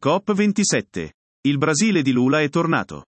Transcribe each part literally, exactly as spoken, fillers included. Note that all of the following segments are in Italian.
COP ventisette. Il Brasile di Lula è tornato.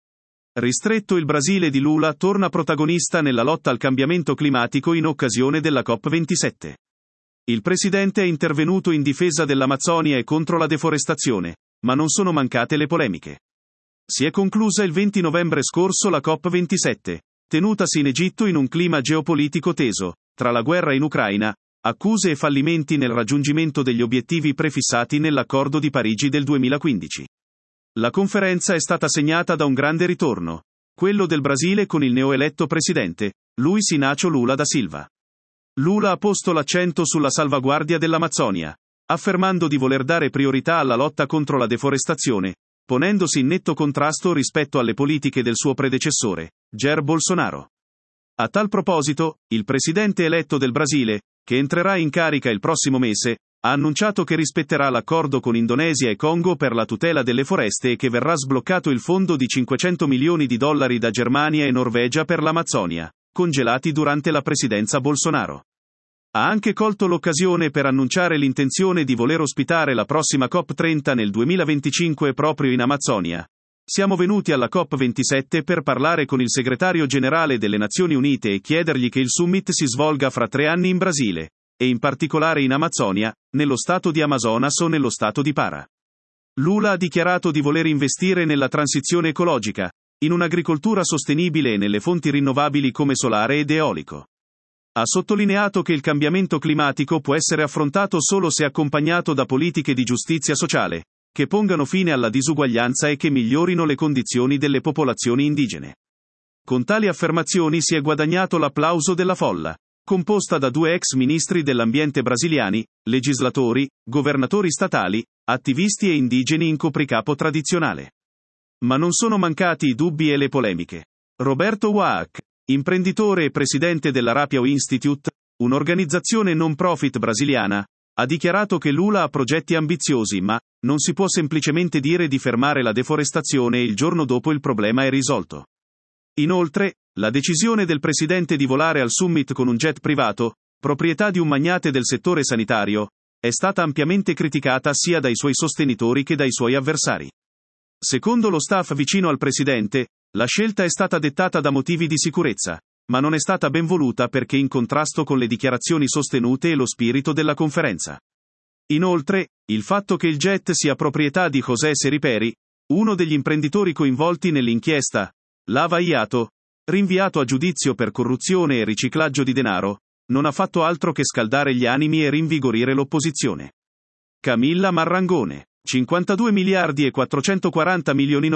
Ristretto, il Brasile di Lula torna protagonista nella lotta al cambiamento climatico in occasione della COP ventisette. Il presidente è intervenuto in difesa dell'Amazzonia e contro la deforestazione, ma non sono mancate le polemiche. Si è conclusa il venti novembre scorso la COP ventisette, tenutasi in Egitto in un clima geopolitico teso, tra la guerra in Ucraina, accuse e fallimenti nel raggiungimento degli obiettivi prefissati nell'accordo di Parigi del duemilaquindici. La conferenza è stata segnata da un grande ritorno, quello del Brasile con il neoeletto presidente, Luiz Inácio Lula da Silva. Lula ha posto l'accento sulla salvaguardia dell'Amazzonia, affermando di voler dare priorità alla lotta contro la deforestazione, ponendosi in netto contrasto rispetto alle politiche del suo predecessore, Jair Bolsonaro. A tal proposito, il presidente eletto del Brasile, che entrerà in carica il prossimo mese, ha annunciato che rispetterà l'accordo con Indonesia e Congo per la tutela delle foreste e che verrà sbloccato il fondo di cinquecento milioni di dollari da Germania e Norvegia per l'Amazzonia, congelati durante la presidenza Bolsonaro. Ha anche colto l'occasione per annunciare l'intenzione di voler ospitare la prossima COP trenta nel duemilaventicinque proprio in Amazzonia. Siamo venuti alla COP ventisette per parlare con il segretario generale delle Nazioni Unite e chiedergli che il summit si svolga fra tre anni in Brasile, e in particolare in Amazzonia, nello stato di Amazonas o nello stato di Pará. Lula ha dichiarato di voler investire nella transizione ecologica, in un'agricoltura sostenibile e nelle fonti rinnovabili come solare ed eolico. Ha sottolineato che il cambiamento climatico può essere affrontato solo se accompagnato da politiche di giustizia sociale, che pongano fine alla disuguaglianza e che migliorino le condizioni delle popolazioni indigene. Con tali affermazioni si è guadagnato l'applauso della folla, composta da due ex ministri dell'ambiente brasiliani, legislatori, governatori statali, attivisti e indigeni in copricapo tradizionale. Ma non sono mancati i dubbi e le polemiche. Roberto Waak, imprenditore e presidente dell'Arapiao Institute, un'organizzazione non profit brasiliana, ha dichiarato che Lula ha progetti ambiziosi ma non si può semplicemente dire di fermare la deforestazione e il giorno dopo il problema è risolto. Inoltre, la decisione del presidente di volare al summit con un jet privato, proprietà di un magnate del settore sanitario, è stata ampiamente criticata sia dai suoi sostenitori che dai suoi avversari. Secondo lo staff vicino al presidente, la scelta è stata dettata da motivi di sicurezza, ma non è stata ben voluta perché in contrasto con le dichiarazioni sostenute e lo spirito della conferenza. Inoltre, il fatto che il jet sia proprietà di José Seriperi, uno degli imprenditori coinvolti nell'inchiesta Lava Jato, rinviato a giudizio per corruzione e riciclaggio di denaro, non ha fatto altro che scaldare gli animi e rinvigorire l'opposizione. Camilla Marrangone, cinquantadue miliardi e quattrocentoquaranta milioni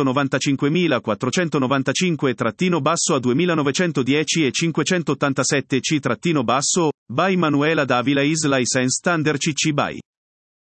novecentonovantacinquemilaquattrocentonovantacinque trattino basso a duemilanovecentodieci e cinquecentottantasette C trattino basso, by Manuela Davila is licensed under C C by